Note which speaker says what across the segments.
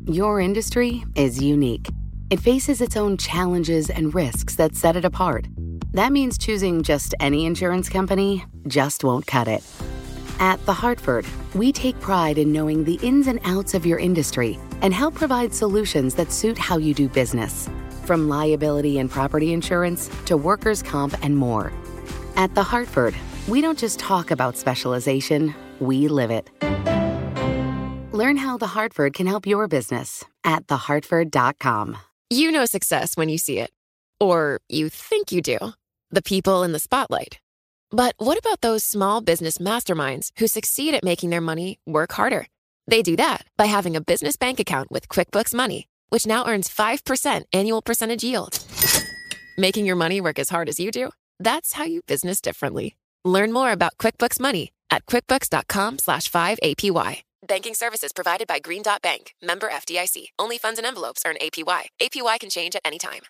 Speaker 1: Your industry is unique. It faces its own challenges and risks that set it apart. That means choosing just any insurance company just won't cut it. At The Hartford, we take pride in knowing the ins and outs of your industry and help provide solutions that suit how you do business. From liability and property insurance to workers' comp and more. At The Hartford, we don't just talk about specialization, we live it. Learn how The Hartford can help your business at thehartford.com.
Speaker 2: You know success when you see it. Or you think you do. The people in the spotlight. But what about those small business masterminds who succeed at making their money work harder? They do that by having a business bank account with QuickBooks Money, which now earns 5% annual percentage yield. Making your money work as hard as you do? That's how you business differently. Learn more about QuickBooks Money at quickbooks.com/5APY. Banking services provided by Green Dot Bank. Member FDIC. Only funds and envelopes earn APY. APY can change at any time.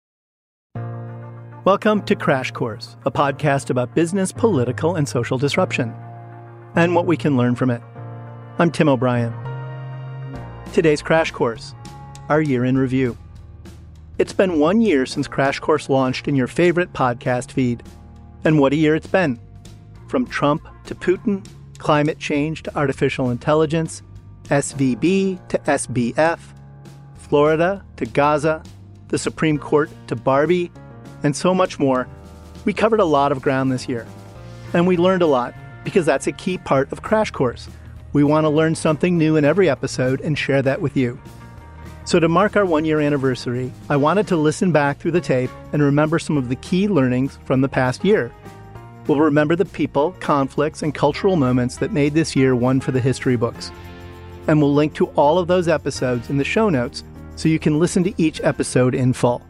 Speaker 3: Welcome to Crash Course, a podcast about business, political, and social disruption, and what we can learn from it. I'm Tim O'Brien. Today's Crash Course, our year in review. It's been 1 year since Crash Course launched in your favorite podcast feed. And what a year it's been. From Trump to Putin, climate change to artificial intelligence, SVB to SBF, Florida to Gaza, the Supreme Court to Barbie, and so much more. We covered a lot of ground this year. And we learned a lot, because that's a key part of Crash Course. We want to learn something new in every episode and share that with you. So to mark our 1 year anniversary, I wanted to listen back through the tape and remember some of the key learnings from the past year. We'll remember the people, conflicts, and cultural moments that made this year one for the history books. And we'll link to all of those episodes in the show notes so you can listen to each episode in full.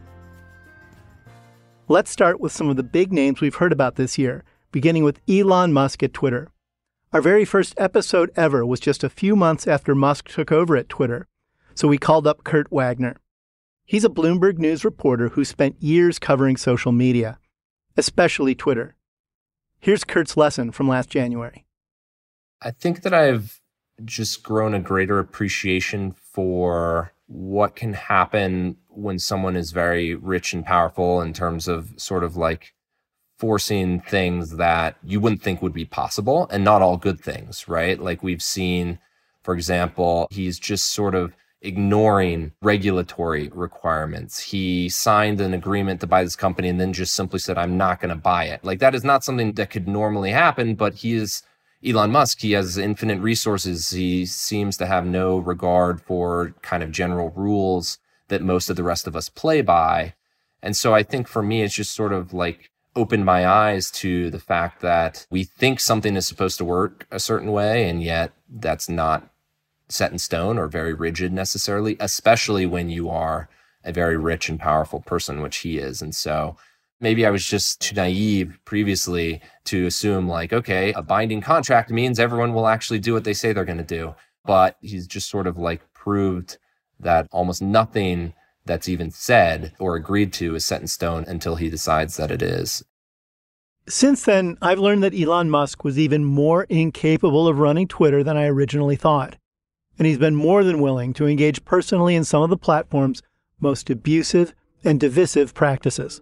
Speaker 3: Let's start with some of the big names we've heard about this year, beginning with Elon Musk at Twitter. Our very first episode ever was just a few months after Musk took over at Twitter, so we called up Kurt Wagner. He's a Bloomberg News reporter who spent years covering social media, especially Twitter. Here's Kurt's lesson from last January.
Speaker 4: I think that I've just grown a greater appreciation for what can happen when someone is very rich and powerful in terms of sort of like forcing things that you wouldn't think would be possible, and not all good things, right? Like we've seen, for example, he's just sort of ignoring regulatory requirements. He signed an agreement to buy this company and then just simply said, I'm not going to buy it. Like that is not something that could normally happen, but he is Elon Musk. He has infinite resources. He seems to have no regard for kind of general rules that most of the rest of us play by. And so I think for me, it's just sort of like opened my eyes to the fact that we think something is supposed to work a certain way, and yet that's not set in stone or very rigid necessarily, especially when you are a very rich and powerful person, which he is. And so maybe I was just too naive previously to assume like, okay, a binding contract means everyone will actually do what they say they're going to do. But he's just sort of like proved that almost nothing that's even said or agreed to is set in stone until he decides that it is.
Speaker 3: Since then, I've learned that Elon Musk was even more incapable of running Twitter than I originally thought. And he's been more than willing to engage personally in some of the platform's most abusive and divisive practices.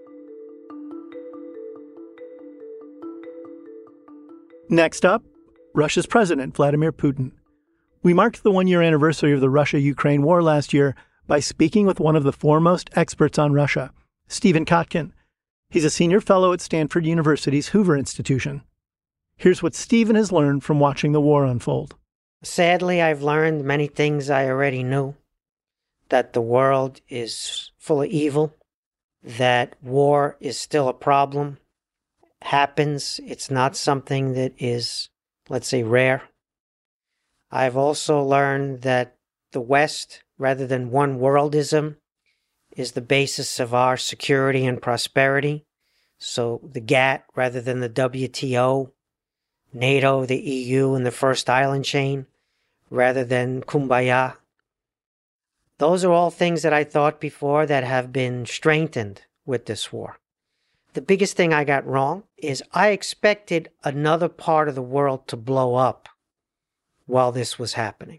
Speaker 3: Next up, Russia's president, Vladimir Putin. We marked the 1 year anniversary of the Russia-Ukraine war last year by speaking with one of the foremost experts on Russia, Stephen Kotkin. He's a senior fellow at Stanford University's Hoover Institution. Here's what Stephen has learned from watching the war unfold.
Speaker 5: Sadly, I've learned many things I already knew. That the world is full of evil, that war is still a problem, happens. It's not something that is, let's say, rare. I've also learned that the West, rather than one worldism, is the basis of our security and prosperity. So the GATT rather than the WTO, NATO, the EU, and the First Island chain, rather than Kumbaya. Those are all things that I thought before that have been strengthened with this war. The biggest thing I got wrong is I expected another part of the world to blow up while this was happening.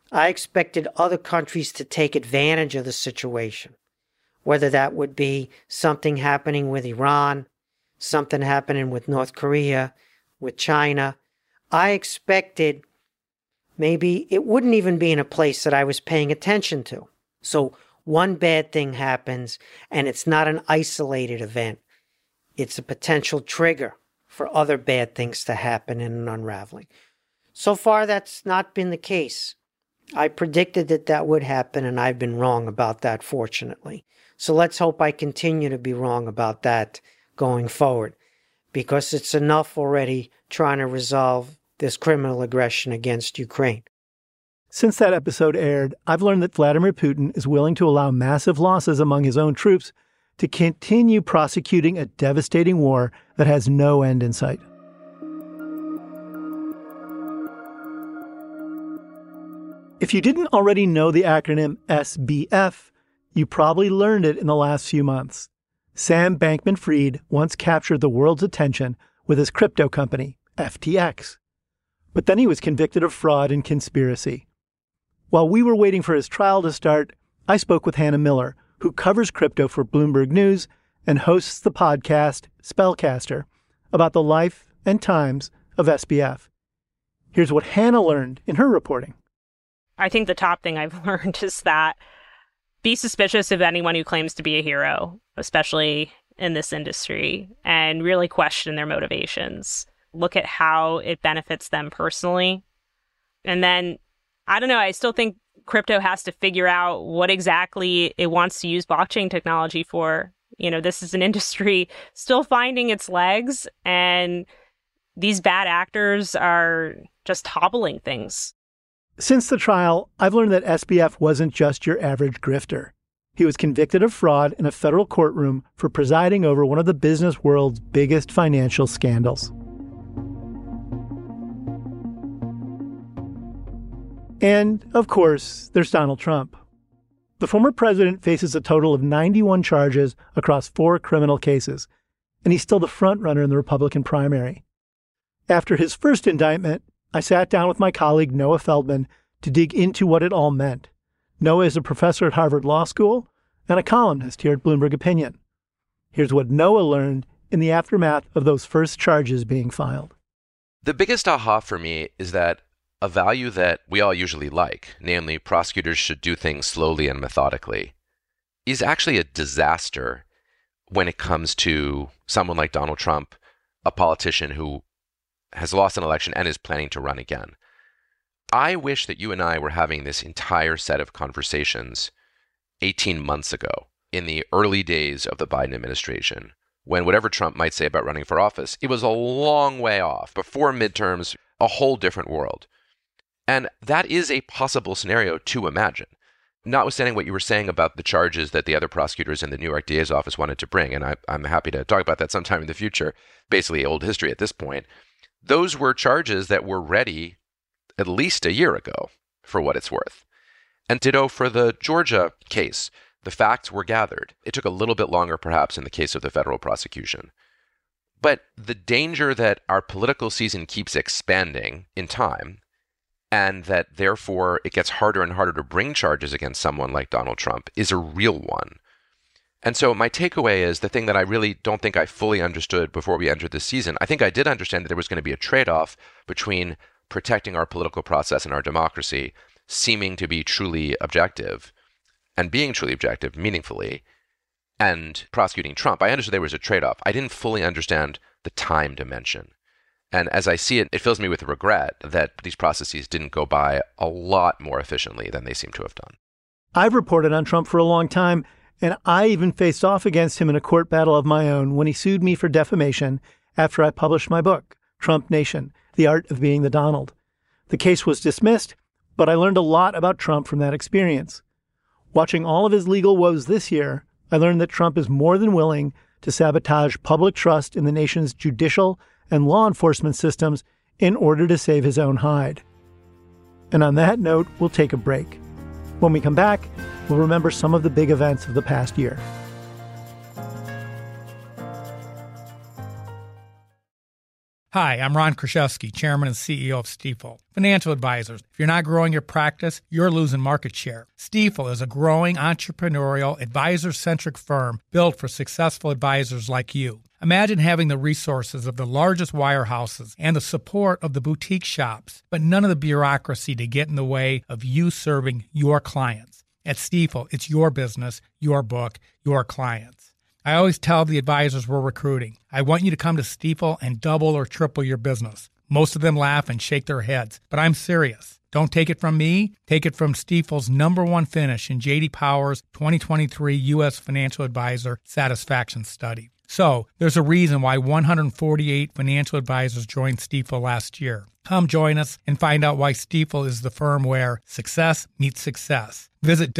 Speaker 5: I expected other countries to take advantage of the situation, whether that would be something happening with Iran, something happening with North Korea, with China. I expected maybe it wouldn't even be in a place that I was paying attention to. So one bad thing happens, and it's not an isolated event. It's a potential trigger for other bad things to happen in an unraveling. So far, that's not been the case. I predicted that that would happen, and I've been wrong about that, fortunately. So let's hope I continue to be wrong about that going forward, because it's enough already trying to resolve this criminal aggression against Ukraine.
Speaker 3: Since that episode aired, I've learned that Vladimir Putin is willing to allow massive losses among his own troops to continue prosecuting a devastating war that has no end in sight. If you didn't already know the acronym SBF, you probably learned it in the last few months. Sam Bankman-Fried once captured the world's attention with his crypto company, FTX. But then he was convicted of fraud and conspiracy. While we were waiting for his trial to start, I spoke with Hannah Miller, who covers crypto for Bloomberg News and hosts the podcast Spellcaster, about the life and times of SBF. Here's what Hannah learned in her reporting.
Speaker 6: I think the top thing I've learned is that be suspicious of anyone who claims to be a hero, especially in this industry, and really question their motivations. Look at how it benefits them personally. And then, I don't know, I still think crypto has to figure out what exactly it wants to use blockchain technology for. You know, this is an industry still finding its legs, and these bad actors are just hobbling things.
Speaker 3: Since the trial, I've learned that SBF wasn't just your average grifter. He was convicted of fraud in a federal courtroom for presiding over one of the business world's biggest financial scandals. And, of course, there's Donald Trump. The former president faces a total of 91 charges across 4 criminal cases, and he's still the frontrunner in the Republican primary. After his first indictment, I sat down with my colleague Noah Feldman to dig into what it all meant. Noah is a professor at Harvard Law School and a columnist here at Bloomberg Opinion. Here's what Noah learned in the aftermath of those first charges being filed.
Speaker 7: The biggest aha for me is that a value that we all usually like, namely prosecutors should do things slowly and methodically, is actually a disaster when it comes to someone like Donald Trump, a politician who has lost an election and is planning to run again. I wish that you and I were having this entire set of conversations 18 months ago, in the early days of the Biden administration, when whatever Trump might say about running for office, it was a long way off, before midterms, a whole different world. And that is a possible scenario to imagine. Notwithstanding what you were saying about the charges that the other prosecutors in the New York DA's office wanted to bring, and I'm happy to talk about that sometime in the future, basically old history at this point, those were charges that were ready at least a year ago, for what it's worth. And ditto for the Georgia case. The facts were gathered. It took a little bit longer, perhaps, in the case of the federal prosecution. But the danger that our political season keeps expanding in time, and that therefore it gets harder and harder to bring charges against someone like Donald Trump, is a real one. And so my takeaway is the thing that I really don't think I fully understood before we entered this season. I think I did understand that there was going to be a trade-off between protecting our political process and our democracy, seeming to be truly objective, and being truly objective meaningfully, and prosecuting Trump. I understood there was a trade-off. I didn't fully understand the time dimension. And as I see it, it fills me with regret that these processes didn't go by a lot more efficiently than they seem to have done.
Speaker 3: I've reported on Trump for a long time, and I even faced off against him in a court battle of my own when he sued me for defamation after I published my book, Trump Nation, The Art of Being the Donald. The case was dismissed, but I learned a lot about Trump from that experience. Watching all of his legal woes this year, I learned that Trump is more than willing to sabotage public trust in the nation's judicial and law enforcement systems in order to save his own hide. And on that note, we'll take a break. When we come back, we'll remember some of the big events of the past year.
Speaker 8: Hi, I'm Ron Kraszewski, Chairman and CEO of Stifel. Financial advisors, if you're not growing your practice, you're losing market share. Stifel is a growing entrepreneurial, advisor-centric firm built for successful advisors like you. Imagine having the resources of the largest wirehouses and the support of the boutique shops, but none of the bureaucracy to get in the way of you serving your clients. At Stifel, it's your business, your book, your clients. I always tell the advisors we're recruiting, I want you to come to Stifel and double or triple your business. Most of them laugh and shake their heads, but I'm serious. Don't take it from me. Take it from Stifel's #1 finish in J.D. Power's 2023 U.S. Financial Advisor Satisfaction Study. So, there's a reason why 148 financial advisors joined Stifel last year. Come join us and find out why Stifel is the firm where success meets success. Visit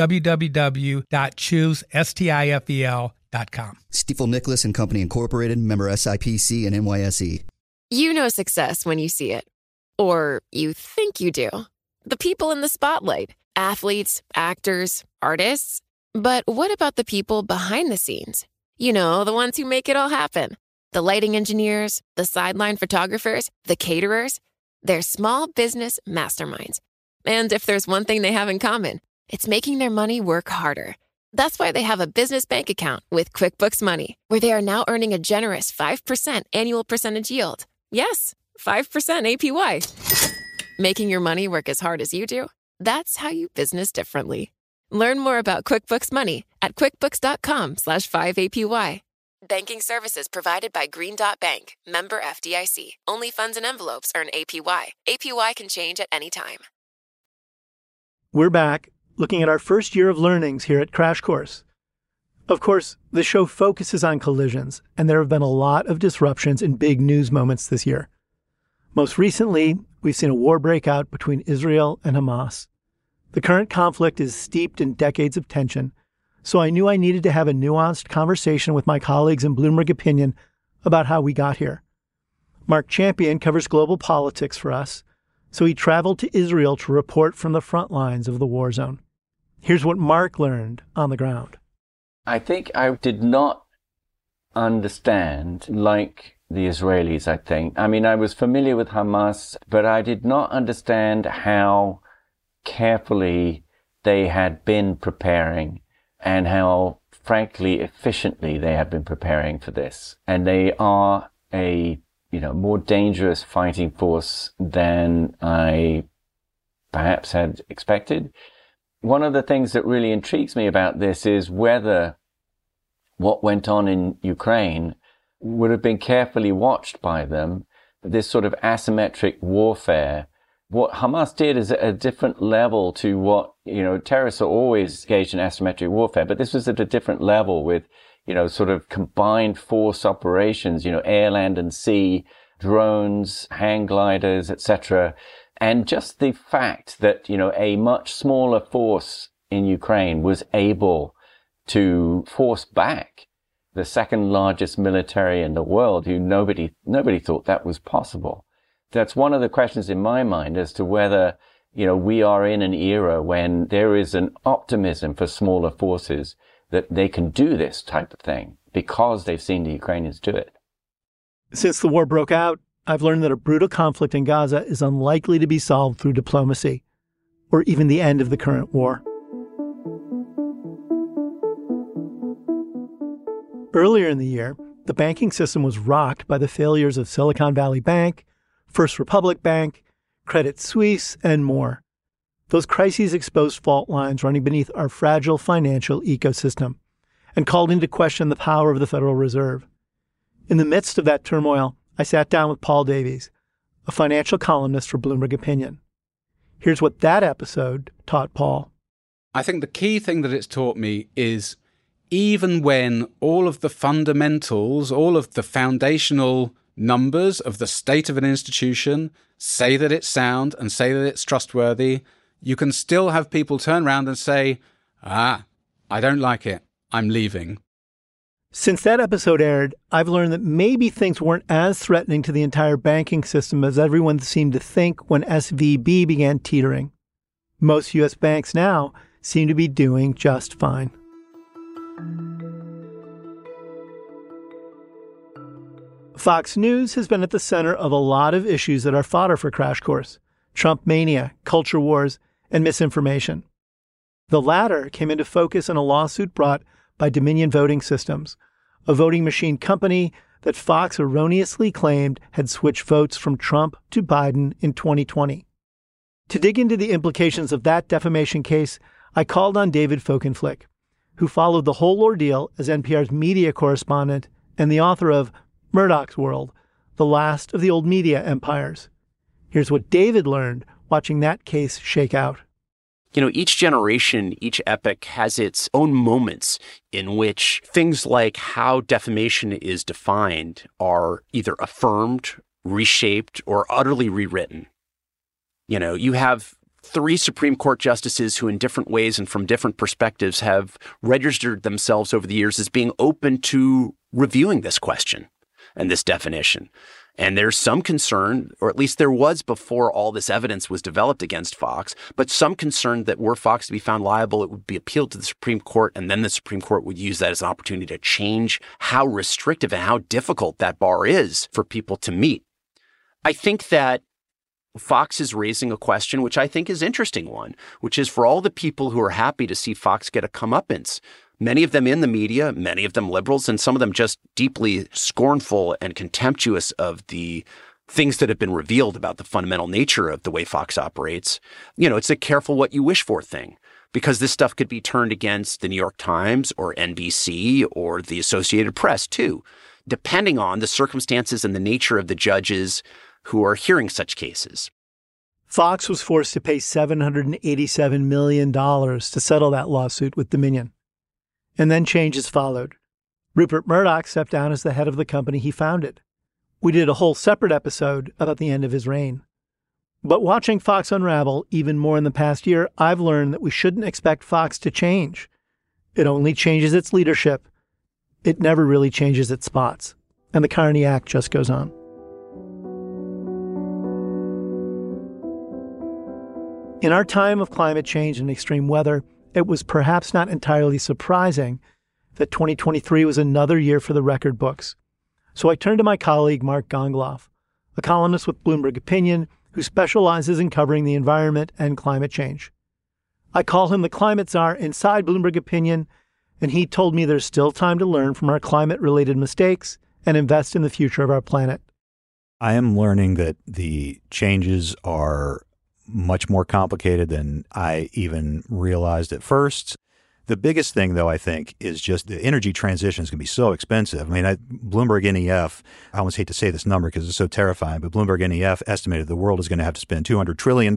Speaker 8: www.choosestifel.com.
Speaker 9: Stifel Nicholas and Company Incorporated, member SIPC and NYSE.
Speaker 2: You know success when you see it. Or you think you do. The people in the spotlight. Athletes, actors, artists. But what about the people behind the scenes? You know, the ones who make it all happen. The lighting engineers, the sideline photographers, the caterers. They're small business masterminds. And if there's one thing they have in common, it's making their money work harder. That's why they have a business bank account with QuickBooks Money, where they are now earning a generous 5% annual percentage yield. Yes, 5% APY. Making your money work as hard as you do? That's how you business differently. Learn more about QuickBooks Money at quickbooks.com/5APY. Banking services provided by Green Dot Bank, member FDIC. Only funds and envelopes earn APY. APY can change at any time.
Speaker 3: We're back, looking at our first year of learnings here at Crash Course. Of course, the show focuses on collisions, and there have been a lot of disruptions in big news moments this year. Most recently, we've seen a war break out between Israel and Hamas. The current conflict is steeped in decades of tension, so I knew I needed to have a nuanced conversation with my colleagues in Bloomberg Opinion about how we got here. Mark Champion covers global politics for us, so he traveled to Israel to report from the front lines of the war zone. Here's what Mark learned on the ground.
Speaker 10: I think I did not understand, like the Israelis, I think. I mean, I was familiar with Hamas, but I did not understand how carefully they had been preparing and how, frankly, efficiently they had been preparing for this. And they are a, more dangerous fighting force than I perhaps had expected. One of the things that really intrigues me about this is whether what went on in Ukraine would have been carefully watched by them, this sort of asymmetric warfare. What Hamas did is at a different level to what, terrorists are always engaged in asymmetric warfare, but this was at a different level with, sort of combined force operations, air, land and sea, drones, hang gliders, etc. And just the fact that, a much smaller force in Ukraine was able to force back the second largest military in the world, who nobody thought that was possible. That's one of the questions in my mind as to whether, we are in an era when there is an optimism for smaller forces that they can do this type of thing because they've seen the Ukrainians do it.
Speaker 3: Since the war broke out, I've learned that a brutal conflict in Gaza is unlikely to be solved through diplomacy or even the end of the current war. Earlier in the year, the banking system was rocked by the failures of Silicon Valley Bank, First Republic Bank, Credit Suisse, and more. Those crises exposed fault lines running beneath our fragile financial ecosystem and called into question the power of the Federal Reserve. In the midst of that turmoil, I sat down with Paul Davies, a financial columnist for Bloomberg Opinion. Here's what that episode taught Paul.
Speaker 11: I think the key thing that it's taught me is even when all of the fundamentals, all of the foundational numbers of the state of an institution say that it's sound and say that it's trustworthy, you can still have people turn around and say, I don't like it. I'm leaving.
Speaker 3: Since that episode aired, I've learned that maybe things weren't as threatening to the entire banking system as everyone seemed to think when SVB began teetering. Most U.S. banks now seem to be doing just fine. Fox News has been at the center of a lot of issues that are fodder for Crash Course: Trump mania, culture wars, and misinformation. The latter came into focus in a lawsuit brought by Dominion Voting Systems, a voting machine company that Fox erroneously claimed had switched votes from Trump to Biden in 2020. To dig into the implications of that defamation case, I called on David Folkenflik, who followed the whole ordeal as NPR's media correspondent and the author of Murdoch's World, The Last of the Old Media Empires. Here's what David learned watching that case shake out.
Speaker 12: You know, each generation, each epoch has its own moments in which things like how defamation is defined are either affirmed, reshaped, or utterly rewritten. You know, you have 3 Supreme Court justices who in different ways and from different perspectives have registered themselves over the years as being open to reviewing this question and this definition. And there's some concern, or at least there was before all this evidence was developed against Fox, but some concern that were Fox to be found liable, it would be appealed to the Supreme Court, and then the Supreme Court would use that as an opportunity to change how restrictive and how difficult that bar is for people to meet. I think that Fox is raising a question, which I think is an interesting one, which is for all the people who are happy to see Fox get a comeuppance, many of them in the media, many of them liberals, and some of them just deeply scornful and contemptuous of the things that have been revealed about the fundamental nature of the way Fox operates. You know, it's a careful what you wish for thing, because this stuff could be turned against the New York Times or NBC or the Associated Press too, depending on the circumstances and the nature of the judges who are hearing such cases.
Speaker 3: Fox was forced to pay $787 million to settle that lawsuit with Dominion. And then changes followed. Rupert Murdoch stepped down as the head of the company he founded. We did a whole separate episode about the end of his reign. But watching Fox unravel even more in the past year, I've learned that we shouldn't expect Fox to change. It only changes its leadership. It never really changes its spots. And the Carney Act just goes on. In our time of climate change and extreme weather, it was perhaps not entirely surprising that 2023 was another year for the record books. So I turned to my colleague, Mark Gongoloff, a columnist with Bloomberg Opinion who specializes in covering the environment and climate change. I call him the climate czar inside Bloomberg Opinion, and he told me there's still time to learn from our climate-related mistakes and invest in the future of our planet.
Speaker 13: I am learning that the changes are much more complicated than I even realized at first. The biggest thing, though, I think, is just the energy transition is going to be so expensive. I mean, Bloomberg NEF, I almost hate to say this number because it's so terrifying, but Bloomberg NEF estimated the world is going to have to spend $200 trillion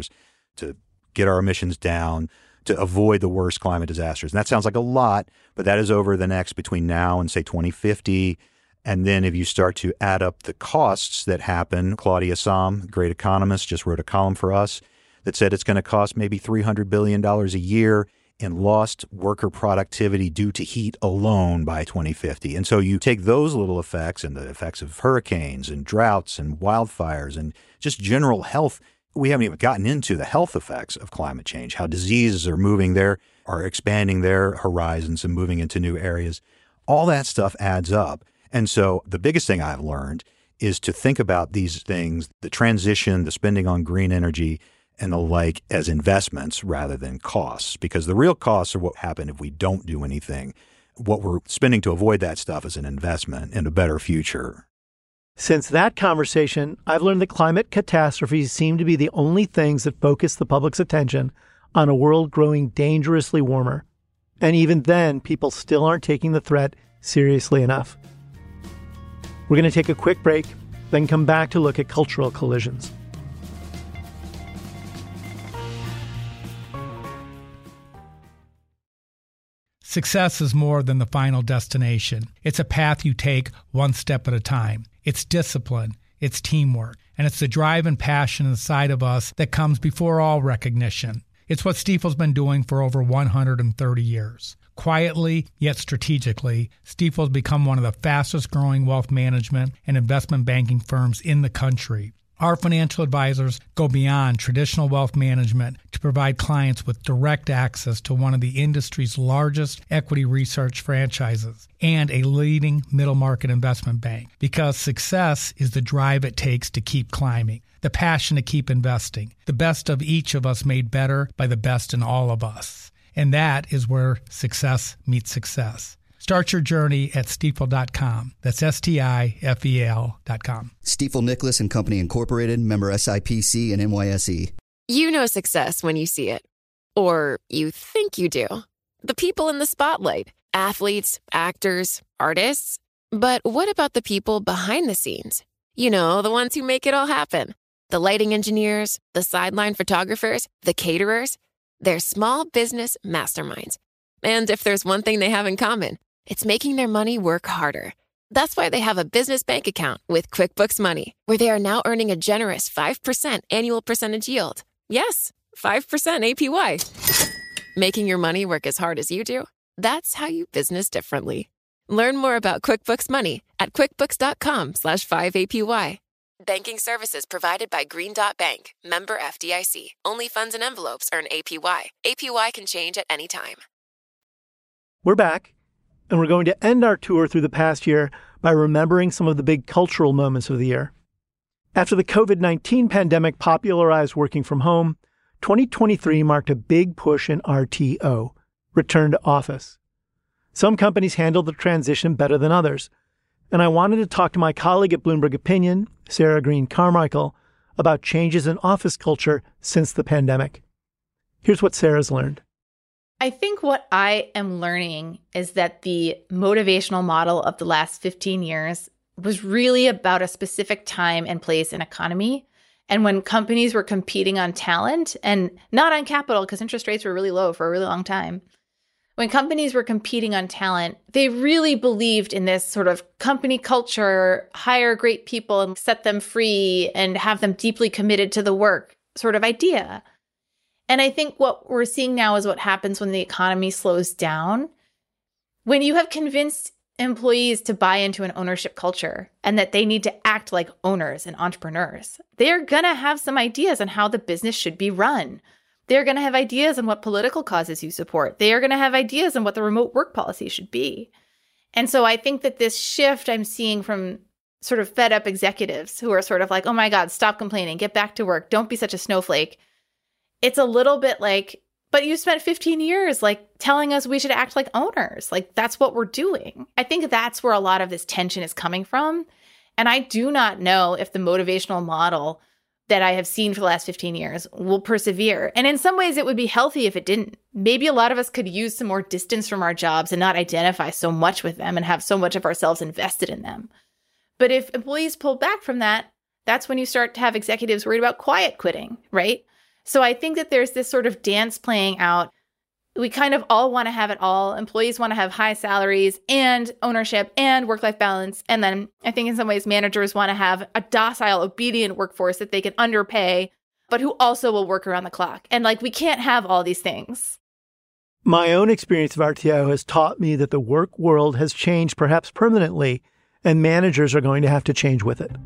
Speaker 13: to get our emissions down, to avoid the worst climate disasters. And that sounds like a lot, but that is over the next between now and, say, 2050. And then if you start to add up the costs that happen, Claudia Sahm, great economist, just wrote a column for us that said it's going to cost maybe $300 billion a year in lost worker productivity due to heat alone by 2050. And so you take those little effects and the effects of hurricanes and droughts and wildfires and just general health. We haven't even gotten into the health effects of climate change, how diseases are expanding their horizons and moving into new areas. All that stuff adds up. And so the biggest thing I've learned is to think about these things, the transition, the spending on green energy and the like as investments rather than costs, because the real costs are what happen if we don't do anything. What we're spending to avoid that stuff is an investment in a better future.
Speaker 3: Since that conversation, I've learned that climate catastrophes seem to be the only things that focus the public's attention on a world growing dangerously warmer. And even then, people still aren't taking the threat seriously enough. We're going to take a quick break, then come back to look at cultural collisions.
Speaker 8: Success is more than the final destination. It's a path you take one step at a time. It's discipline, it's teamwork, and it's the drive and passion inside of us that comes before all recognition. It's what Stifel's been doing for over 130 years. Quietly, yet strategically, Stifel's become one of the fastest growing wealth management and investment banking firms in the country. Our financial advisors go beyond traditional wealth management to provide clients with direct access to one of the industry's largest equity research franchises and a leading middle market investment bank. Because success is the drive it takes to keep climbing, the passion to keep investing, the best of each of us made better by the best in all of us. And that is where success meets success. Start your journey at Stifel.com. That's STIFEL.com.
Speaker 9: Stifel Nicholas and Company Incorporated, member SIPC and NYSE.
Speaker 2: You know success when you see it. Or you think you do. The people in the spotlight. Athletes, actors, artists. But what about the people behind the scenes? You know, the ones who make it all happen. The lighting engineers, the sideline photographers, the caterers. They're small business masterminds. And if there's one thing they have in common, it's making their money work harder. That's why they have a business bank account with QuickBooks Money, where they are now earning a generous 5% annual percentage yield. Yes, 5% APY. Making your money work as hard as you do? That's how you business differently. Learn more about QuickBooks Money at QuickBooks.com/5APY. Banking services provided by Green Dot Bank, member FDIC. Only funds and envelopes earn APY. APY can change at any time.
Speaker 3: We're back, and we're going to end our tour through the past year by remembering some of the big cultural moments of the year. After the COVID-19 pandemic popularized working from home, 2023 marked a big push in RTO, return to office. Some companies handled the transition better than others, and I wanted to talk to my colleague at Bloomberg Opinion, Sarah Green Carmichael, about changes in office culture since the pandemic. Here's what Sarah's learned.
Speaker 14: I think what I am learning is that the motivational model of the last 15 years was really about a specific time and place and economy. And when companies were competing on talent and not on capital, because interest rates were really low for a really long time, when companies were competing on talent, they really believed in this sort of company culture, hire great people and set them free and have them deeply committed to the work sort of idea. And I think what we're seeing now is what happens when the economy slows down. When you have convinced employees to buy into an ownership culture and that they need to act like owners and entrepreneurs, they're going to have some ideas on how the business should be run. They're going to have ideas on what political causes you support. They are going to have ideas on what the remote work policy should be. And so I think that this shift I'm seeing from sort of fed up executives who are sort of like, oh my God, stop complaining, get back to work, don't be such a snowflake. It's a little bit like, but you spent 15 years like telling us we should act like owners. Like that's what we're doing. I think that's where a lot of this tension is coming from. And I do not know if the motivational model that I have seen for the last 15 years will persevere. And in some ways it would be healthy if it didn't. Maybe a lot of us could use some more distance from our jobs and not identify so much with them and have so much of ourselves invested in them. But if employees pull back from that, that's when you start to have executives worried about quiet quitting, right? So I think that there's this sort of dance playing out. We kind of all want to have it all. Employees want to have high salaries and ownership and work-life balance. And then I think in some ways managers want to have a docile, obedient workforce that they can underpay, but who also will work around the clock. And like we can't have all these things.
Speaker 3: My own experience of RTO has taught me that the work world has changed perhaps permanently, and managers are going to have to change with it.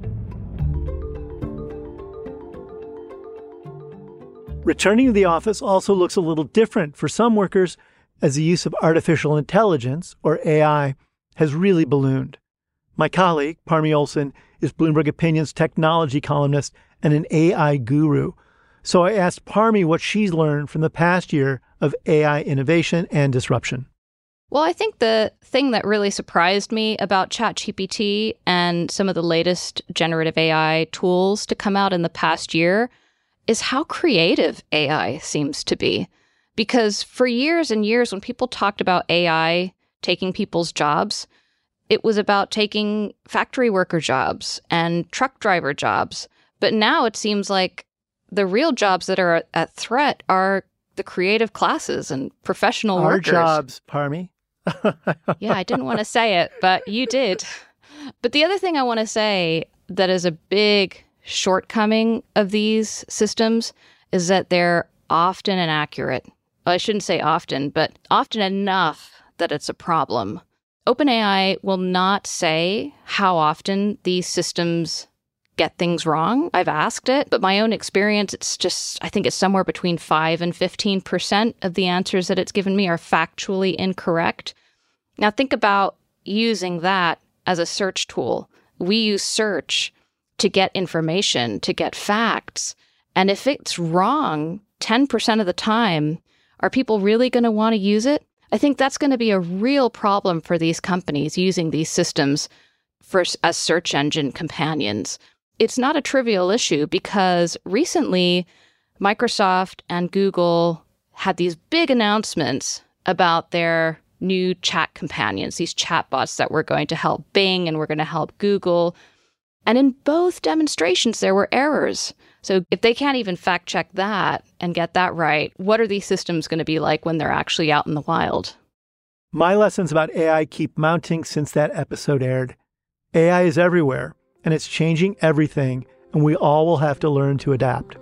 Speaker 3: Returning to the office also looks a little different for some workers as the use of artificial intelligence, or AI, has really ballooned. My colleague, Parmi Olson, is Bloomberg Opinion's technology columnist and an AI guru. So I asked Parmi what she's learned from the past year of AI innovation and disruption.
Speaker 15: Well, I think the thing that really surprised me about ChatGPT and some of the latest generative AI tools to come out in the past year is how creative AI seems to be. Because for years and years, when people talked about AI taking people's jobs, it was about taking factory worker jobs and truck driver jobs. But now it seems like the real jobs that are at threat are the creative classes and professional workers.
Speaker 3: Our jobs, Parmi.
Speaker 15: Yeah, I didn't want to say it, but you did. But the other thing I want to say that is a big shortcoming of these systems is that they're often inaccurate. Well, I shouldn't say often, but often enough that it's a problem. OpenAI will not say how often these systems get things wrong. I've asked it, but my own experience, I think it's somewhere between 5 and 15% of the answers that it's given me are factually incorrect. Now think about using that as a search tool. We use search to get information, to get facts. And if it's wrong 10% of the time, are people really going to want to use it? I think that's going to be a real problem for these companies using these systems as search engine companions. It's not a trivial issue because recently Microsoft and Google had these big announcements about their new chat companions, these chatbots that were going to help Bing and were going to help Google. And in both demonstrations, there were errors. So if they can't even fact check that and get that right, what are these systems going to be like when they're actually out in the wild?
Speaker 3: My lessons about AI keep mounting since that episode aired. AI is everywhere, and it's changing everything, and we all will have to learn to adapt.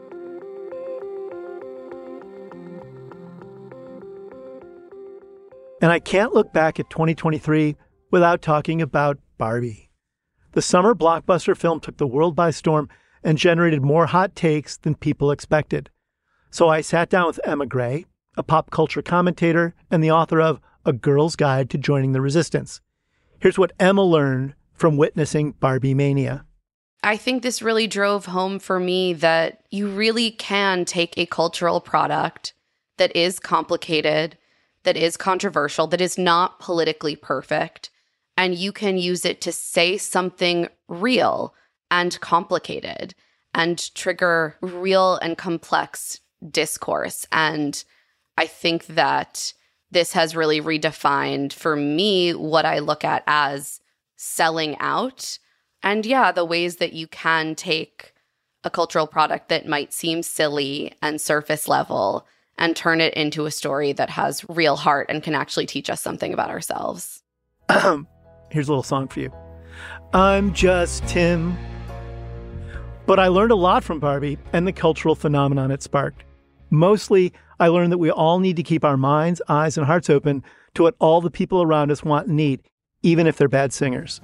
Speaker 3: And I can't look back at 2023 without talking about Barbie. The summer blockbuster film took the world by storm and generated more hot takes than people expected. So I sat down with Emma Gray, a pop culture commentator and the author of A Girl's Guide to Joining the Resistance. Here's what Emma learned from witnessing Barbie Mania.
Speaker 16: I think this really drove home for me that you really can take a cultural product that is complicated, that is controversial, that is not politically perfect, and you can use it to say something real and complicated and trigger real and complex discourse. And I think that this has really redefined for me what I look at as selling out. And yeah, the ways that you can take a cultural product that might seem silly and surface level and turn it into a story that has real heart and can actually teach us something about ourselves.
Speaker 3: Here's a little song for you. I'm just Tim. But I learned a lot from Barbie and the cultural phenomenon it sparked. Mostly, I learned that we all need to keep our minds, eyes, and hearts open to what all the people around us want and need, even if they're bad singers.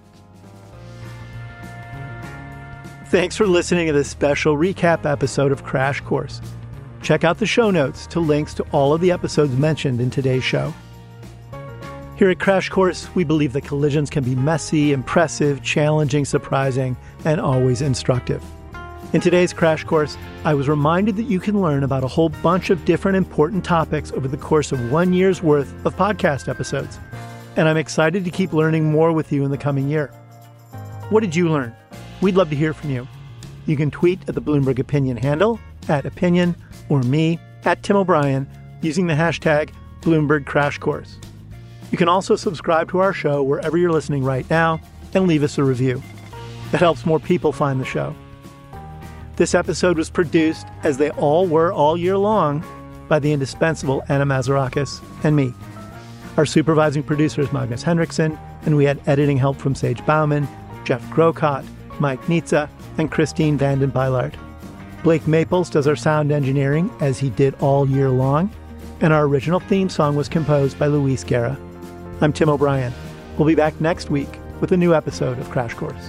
Speaker 3: Thanks for listening to this special recap episode of Crash Course. Check out the show notes to links to all of the episodes mentioned in today's show. Here at Crash Course, we believe that collisions can be messy, impressive, challenging, surprising, and always instructive. In today's Crash Course, I was reminded that you can learn about a whole bunch of different important topics over the course of 1 year's worth of podcast episodes. And I'm excited to keep learning more with you in the coming year. What did you learn? We'd love to hear from you. You can tweet at the Bloomberg Opinion handle, @opinion, or me, @Tim O'Brien, using the hashtag #BloombergCrashCourse. You can also subscribe to our show wherever you're listening right now and leave us a review. That helps more people find the show. This episode was produced, as they all were all year long, by the indispensable Anna Mazarakis and me. Our supervising producer is Magnus Henriksen, and we had editing help from Sage Bauman, Jeff Grocott, Mike Nitza, and Christine Vanden Beilard. Blake Maples does our sound engineering, as he did all year long, and our original theme song was composed by Luis Guerra. I'm Tim O'Brien. We'll be back next week with a new episode of Crash Course.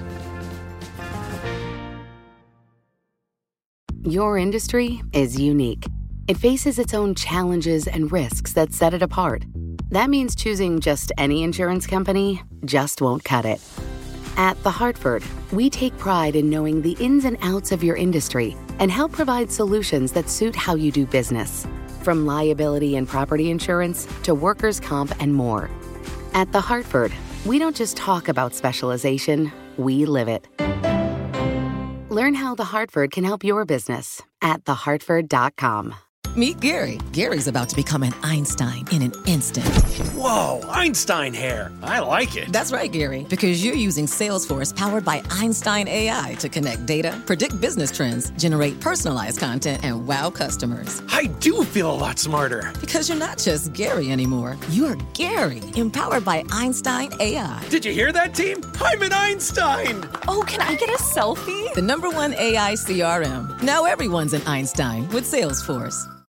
Speaker 1: Your industry is unique. It faces its own challenges and risks that set it apart. That means choosing just any insurance company just won't cut it. At The Hartford, we take pride in knowing the ins and outs of your industry and help provide solutions that suit how you do business, from liability and property insurance to workers' comp and more. At The Hartford, we don't just talk about specialization, we live it. Learn how The Hartford can help your business at thehartford.com.
Speaker 17: Meet Gary. Gary's about to become an Einstein in an instant.
Speaker 18: Whoa, Einstein hair. I like it.
Speaker 17: That's right, Gary, because you're using Salesforce powered by Einstein AI to connect data, predict business trends, generate personalized content, and wow customers.
Speaker 18: I do feel a lot smarter.
Speaker 17: Because you're not just Gary anymore. You're Gary, empowered by Einstein AI.
Speaker 18: Did you hear that, team? I'm an Einstein.
Speaker 17: Oh, can I get a selfie? The #1 AI CRM. Now everyone's an Einstein with Salesforce.